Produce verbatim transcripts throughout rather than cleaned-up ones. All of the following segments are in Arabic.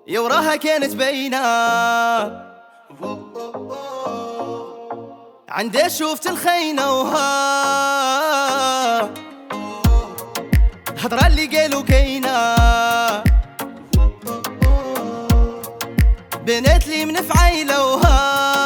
يا وراها كانت باينة عندي شوفت الخينة وها هضرة اللي قالوا كاينة بنات لي من فعيلة وها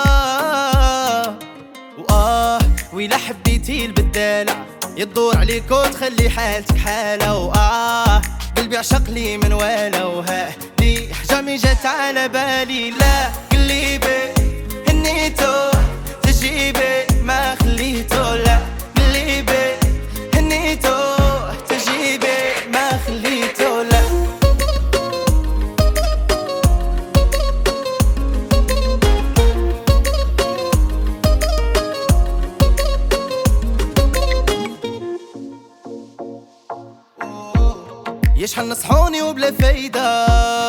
وآه ويلا حبيتي البدالة يدور عليك وتخلي حالتك حالة وآه قلبي عشق لي من والا وها دي حجامي جات على بالي لا قلبي هنيتو تجيبي ما خليتو لا قلبي هنيتو تجيبي ما خليتو لا يشحن نصحوني وبلا فايدة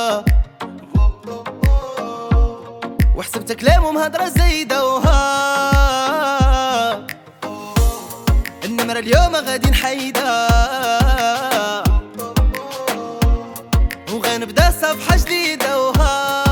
وحسبت كلامهم هدرة زايدة وها النمرة اليوم غادي نحيدة وغنبدا صفحة جديدة وها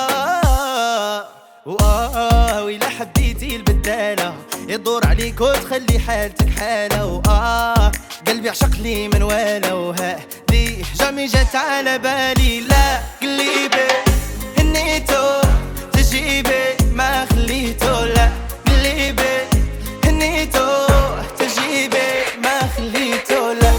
وآه ويلا حبيتي البدالة يدور عليك وتخلي حالتك حالة وآه قلبي عشق لي من والا وها دي جامي جات على بالي لا قلبي هنيتو تجيبي ما خليتو لا قلبي هنيتو تجيبي ما خليتو لا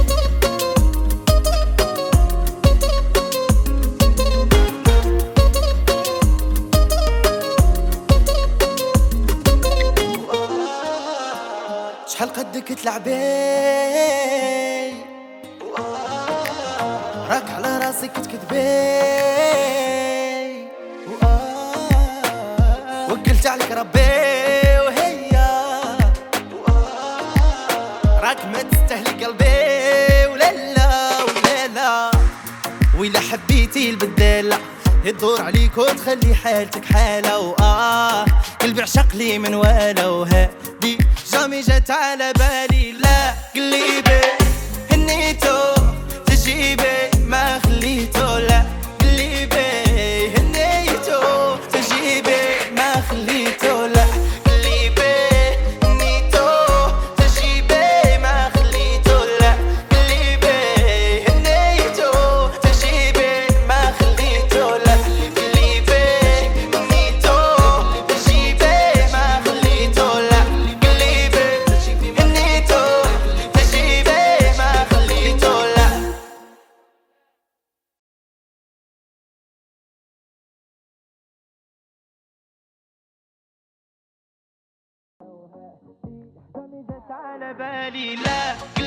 شحال قدك تلعبي راك على راسك تكذبي وقلت عليك ربي وهي راك ما تستهلك قلبي ولا لا ولا لا ويلا حبيتي البدالة يدور عليك وتخلي حالتك حالة وآه قلبي عشق لي من والا وهادي جامي جات على بالي لا قلبي هنيتو تجيبي ما خليتو لا قلبي هنيتو تجيبي ما خليتو لا قلبي هنيتو تجيبي ما خليتو لا قلبي هنيتو تجيبي ما خليتو لا قلبي هنيتو تجيبي ما خليتو لا قلبي هنيتو تجيبي ما خليتو لا جامي جات على بالي لا